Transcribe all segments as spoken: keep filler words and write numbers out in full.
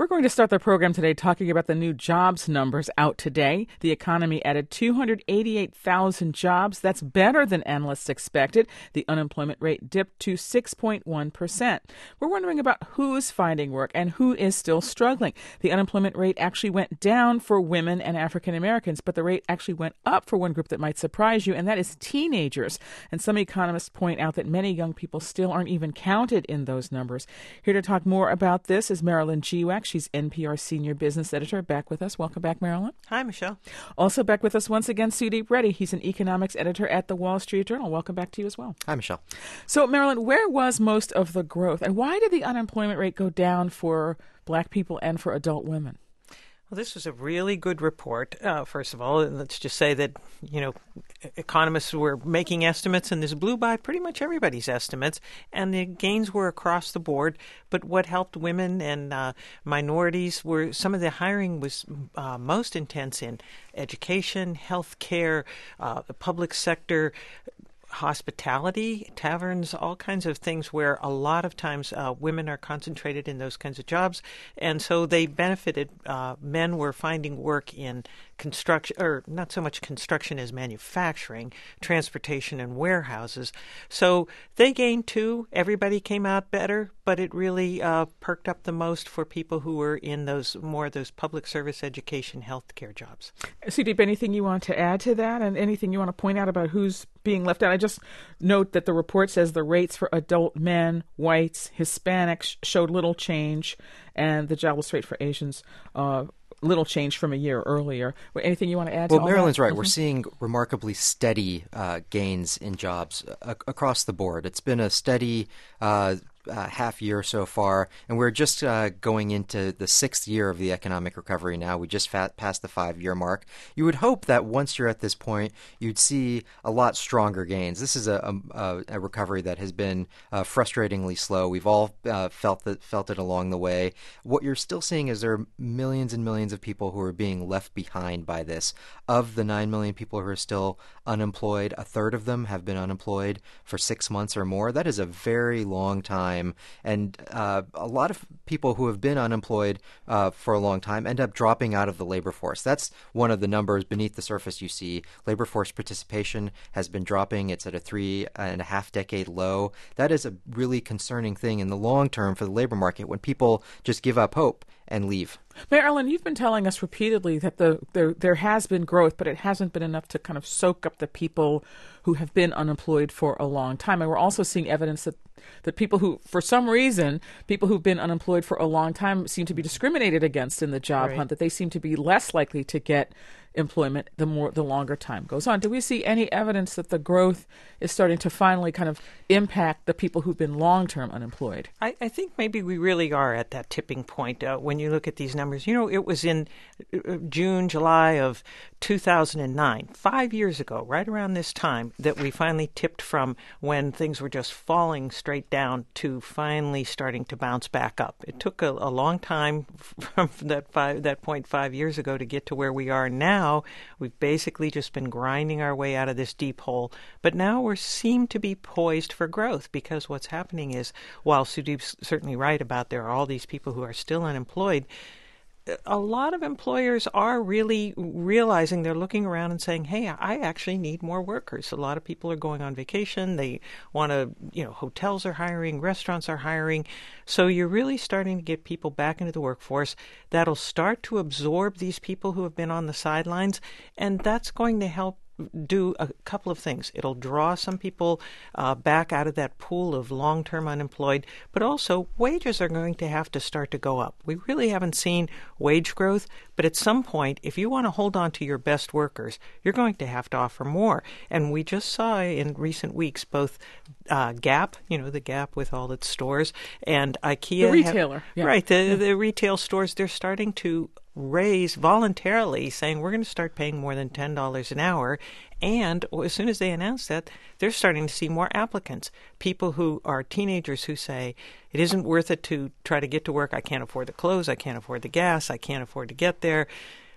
We're going to start the program today talking about the new jobs numbers out today. The economy added two hundred eighty-eight thousand jobs. That's better than analysts expected. The unemployment rate dipped to six point one percent. We're wondering about who's finding work and who is still struggling. The unemployment rate actually went down for women and African Americans, but the rate actually went up for one group that might surprise you, and that is teenagers. And some economists point out that many young people still aren't even counted in those numbers. Here to talk more about this is Marilyn Giwak. She's N P R Senior Business Editor. Back with us. Welcome back, Marilyn. Hi, Michelle. Also back with us once again, Sudeep Reddy. He's an economics editor at the Wall Street Journal. Welcome back to you as well. Hi, Michelle. So, Marilyn, where was most of the growth, and why did the unemployment rate go down for Black people and for adult women? Well, this was a really good report. Uh, first of all, let's just say that, you know, economists were making estimates, and this blew by pretty much everybody's estimates, and the gains were across the board. But what helped women and uh, minorities were some of the hiring was uh, most intense in education, health care, uh, the public sector, hospitality, taverns, all kinds of things where a lot of times uh, women are concentrated in those kinds of jobs. And so they benefited. Uh, men were finding work in construction, or not so much construction as manufacturing, transportation and warehouses. So they gained too. Everybody came out better, but it really uh, perked up the most for people who were in those more of those public service, education, healthcare jobs. Sudeep, anything you want to add to that, and anything you want to point out about who's being left out? I just note that the report says the rates for adult men, whites, Hispanics showed little change, and the jobless rate for Asians uh, little change from a year earlier. Anything you want to add well, to all Marilyn's that? right. Mm-hmm. We're seeing remarkably steady uh, gains in jobs uh, across the board. It's been a steady uh, uh, half year so far, and we're just uh, going into the sixth year of the economic recovery now. We just fat passed the five-year mark. You would hope that once you're at this point, you'd see a lot stronger gains. This is a, a, a recovery that has been uh, frustratingly slow. We've all uh, felt that, felt it along the way. What you're still seeing is there are millions and millions of people who are being left behind by this. Of the nine million people who are still unemployed, a third of them have been unemployed for six months or more. That is a very long time. And uh, a lot of people who have been unemployed uh, for a long time end up dropping out of the labor force. That's one of the numbers beneath the surface you see. Labor force participation has been dropping. It's at a three and a half decade low. That is a really concerning thing in the long term for the labor market when people just give up hope and leave. Marilyn, you've been telling us repeatedly that the there, there has been growth, but it hasn't been enough to kind of soak up the people who have been unemployed for a long time. And we're also seeing evidence that, that people who, for some reason, people who've been unemployed for a long time seem to be discriminated against in the job Right. hunt, that they seem to be less likely to get employment the more the longer time goes on. Do we see any evidence that the growth is starting to finally kind of impact the people who've been long-term unemployed? I, I think maybe we really are at that tipping point uh, when you look at these numbers. You know, it was in uh, June, July of two thousand nine, five years ago, right around this time, that we finally tipped from when things were just falling straight down to finally starting to bounce back up. It took a, a long time from that five, that point five years ago to get to where we are now. We've basically just been grinding our way out of this deep hole, but now we seem to be poised for growth, because what's happening is, while Sudeep's certainly right about there are all these people who are still unemployed, a lot of employers are really realizing, they're looking around and saying, hey, I actually need more workers. A lot of people are going on vacation. They want to, you know, hotels are hiring, restaurants are hiring. So you're really starting to get people back into the workforce. That'll start to absorb these people who have been on the sidelines, and that's going to help do a couple of things. It'll draw some people uh, back out of that pool of long-term unemployed, but also wages are going to have to start to go up. We really haven't seen wage growth, but at some point, if you want to hold on to your best workers, you're going to have to offer more. And we just saw in recent weeks both uh, Gap, you know, the Gap with all its stores, and IKEA. The retailer. Have, yeah. Right, the, yeah. the retail stores, they're starting to raise voluntarily, saying we're going to start paying more than ten dollars an hour. And as soon as they announce that, they're starting to see more applicants, people who are teenagers who say, it isn't worth it to try to get to work. I can't afford the clothes. I can't afford the gas. I can't afford to get there.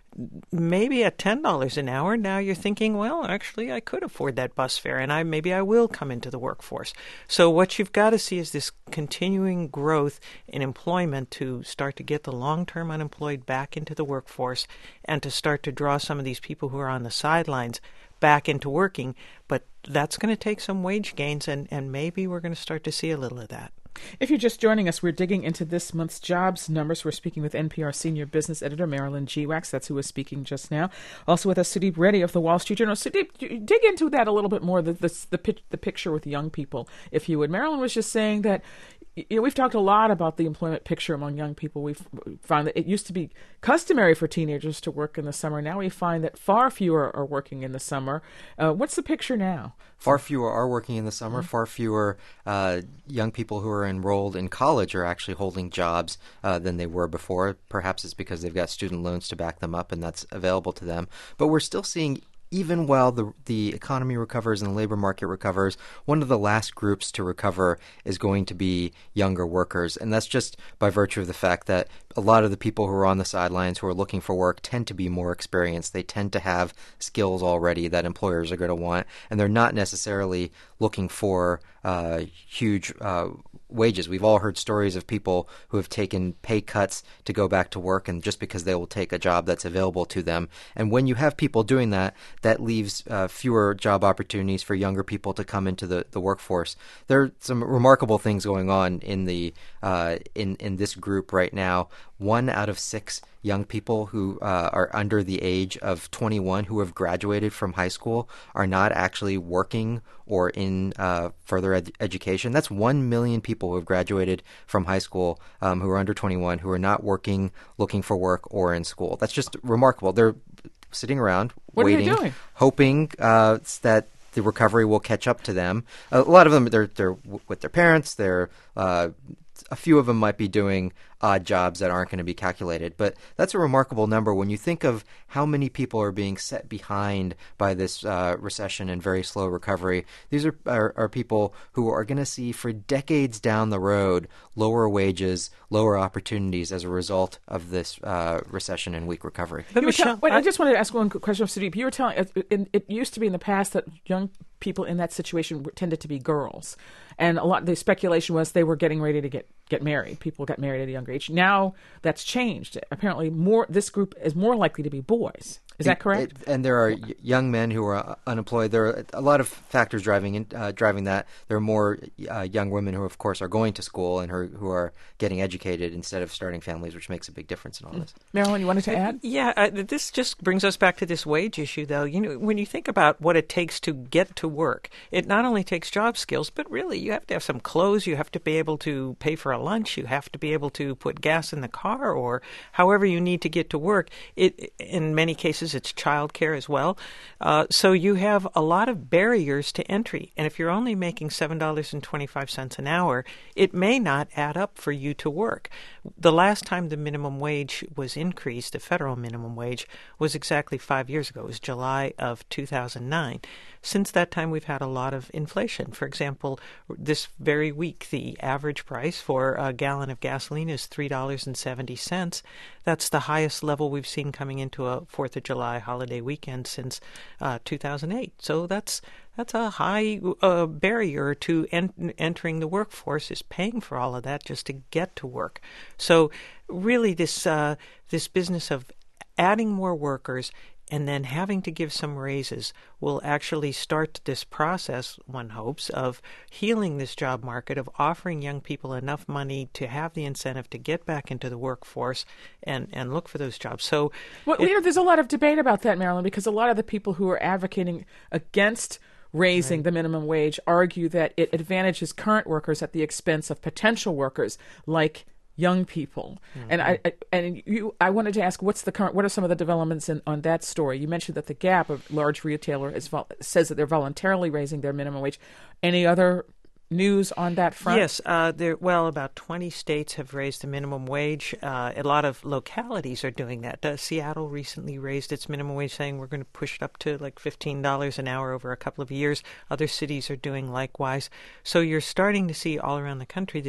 maybe at ten dollars an hour, now you're thinking, well, actually, I could afford that bus fare, and I maybe I will come into the workforce. So what you've got to see is this continuing growth in employment to start to get the long-term unemployed back into the workforce and to start to draw some of these people who are on the sidelines back into working. But that's going to take some wage gains, and, and maybe we're going to start to see a little of that. If you're just joining us, we're digging into this month's jobs numbers. We're speaking with N P R senior business editor Marilyn Geewax. That's who was speaking just now. Also with us, Sudeep Reddy of the Wall Street Journal. Sudeep, dig into that a little bit more, the the, the, the picture with young people, if you would. Marilyn was just saying that, you know, we've talked a lot about the employment picture among young people. We've found that it used to be customary for teenagers to work in the summer. Now we find that far fewer are working in the summer. Uh, what's the picture now? Far fewer are working in the summer. Mm-hmm. Far fewer uh, young people who are enrolled in college are actually holding jobs uh, than they were before. Perhaps it's because they've got student loans to back them up and that's available to them. But we're still seeing, even while the the economy recovers and the labor market recovers, one of the last groups to recover is going to be younger workers. And that's just by virtue of the fact that a lot of the people who are on the sidelines who are looking for work tend to be more experienced. They tend to have skills already that employers are going to want, and they're not necessarily looking for uh, huge uh, wages. We've all heard stories of people who have taken pay cuts to go back to work, and just because they will take a job that's available to them. And when you have people doing that, that leaves uh, fewer job opportunities for younger people to come into the, the workforce. There are some remarkable things going on in the uh, in in this group right now. One out of six young people who uh, are under the age of twenty-one who have graduated from high school are not actually working or in uh, further ed- education. That's one million people who have graduated from high school um, who are under twenty-one who are not working, looking for work, or in school. That's just remarkable. They're sitting around, what waiting, are they doing? hoping uh, that the recovery will catch up to them. A lot of them, they're they're with their parents. They're uh, a few of them might be doing odd jobs that aren't going to be calculated. But that's a remarkable number when you think of how many people are being set behind by this uh, recession and very slow recovery. These are, are, are people who are going to see for decades down the road lower wages, lower opportunities as a result of this uh, recession and weak recovery. But Michelle, tell, wait, I, I just wanted to ask one question of Sudeep. You were telling, it, it, it used to be in the past that young people in that situation tended to be girls. And a lot, the speculation was they were getting ready to get, get married. People got married at a younger age. Now that's changed. Apparently, more this group is more likely to be boys. Is that correct? It, and there are y- young men who are unemployed. There are a lot of factors driving in, uh, driving that. There are more uh, young women who, of course, are going to school and who, who are getting educated instead of starting families, which makes a big difference in all this. Marilyn, you wanted to add? Yeah, uh, this just brings us back to this wage issue, though. You know, when you think about what it takes to get to work, it not only takes job skills, but really you have to have some clothes. You have to be able to pay for a lunch. You have to be able to put gas in the car, or however you need to get to work. It, in many cases, it's childcare as well. Uh, so you have a lot of barriers to entry. And if you're only making seven dollars and twenty-five cents an hour, it may not add up for you to work. The last time the minimum wage was increased, the federal minimum wage, was exactly five years ago. It was July of two thousand nine. Since that time, we've had a lot of inflation. For example, this very week, the average price for a gallon of gasoline is three dollars and seventy cents. That's the highest level we've seen coming into a fourth of July holiday weekend since uh, two thousand eight. So that's that's a high uh, barrier to en- entering the workforce, is paying for all of that just to get to work. So really this uh, this business of adding more workers and then having to give some raises will actually start this process, one hopes, of healing this job market, of offering young people enough money to have the incentive to get back into the workforce and, and look for those jobs. So, well, it, you know, there's a lot of debate about that, Marilyn, because a lot of the people who are advocating against raising right. the minimum wage argue that it advantages current workers at the expense of potential workers like young people. Mm-hmm. And I, I and you I wanted to ask, what's the current what are some of the developments in, on that story? You mentioned that the Gap, a large retailer, is vol- says that they're voluntarily raising their minimum wage. Any other news on that front? Yes, uh, there. Well, about twenty states have raised the minimum wage. Uh, a lot of localities are doing that. Uh, Seattle recently raised its minimum wage, saying we're going to push it up to like fifteen dollars an hour over a couple of years. Other cities are doing likewise. So you're starting to see all around the country this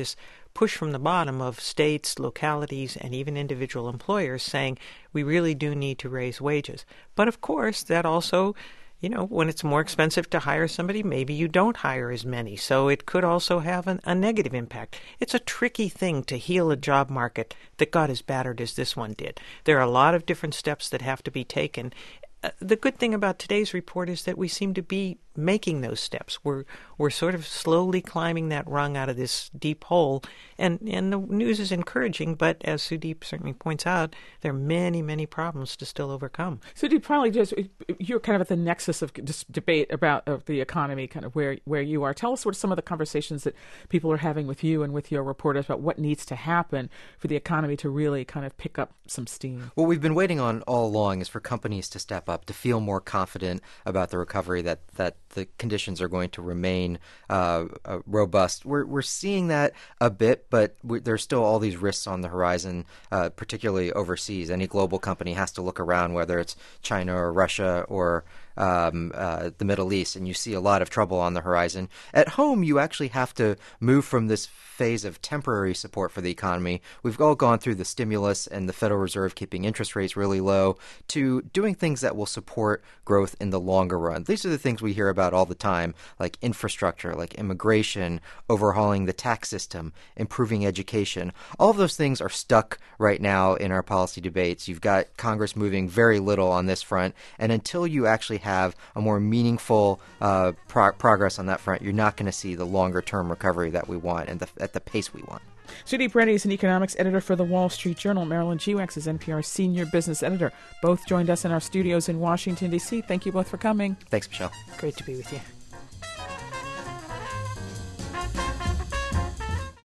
push from the bottom of states, localities, and even individual employers saying we really do need to raise wages. But of course, that also, you know, when it's more expensive to hire somebody, maybe you don't hire as many. So it could also have an, a negative impact. It's a tricky thing to heal a job market that got as battered as this one did. There are a lot of different steps that have to be taken. Uh, the good thing about today's report is that we seem to be making those steps. We're we're sort of slowly climbing that rung out of this deep hole, and, and the news is encouraging, but as Sudeep certainly points out, there are many, many problems to still overcome. Sudeep, probably just, you're kind of at the nexus of this debate about of the economy, kind of where, where you are. Tell us what some of the conversations that people are having with you and with your reporters about what needs to happen for the economy to really kind of pick up some steam. What we've been waiting on all along is for companies to step up, to feel more confident about the recovery, that, that the conditions are going to remain uh, uh, robust. We're we're seeing that a bit, but we, there's still all these risks on the horizon, uh, particularly overseas. Any global company has to look around, whether it's China or Russia or Um, uh, the Middle East, and you see a lot of trouble on the horizon. At home, you actually have to move from this phase of temporary support for the economy. We've all gone through the stimulus and the Federal Reserve keeping interest rates really low, to doing things that will support growth in the longer run. These are the things we hear about all the time, like infrastructure, like immigration, overhauling the tax system, improving education. All of those things are stuck right now in our policy debates. You've got Congress moving very little on this front, and until you actually have a more meaningful uh, pro- progress on that front, you're not going to see the longer-term recovery that we want and the, at the pace we want. Sudeep Reddy is an economics editor for the Wall Street Journal. Marilyn Gewax is N P R's senior business editor. Both joined us in our studios in Washington, D C. Thank you both for coming. Thanks, Michelle. Great to be with you.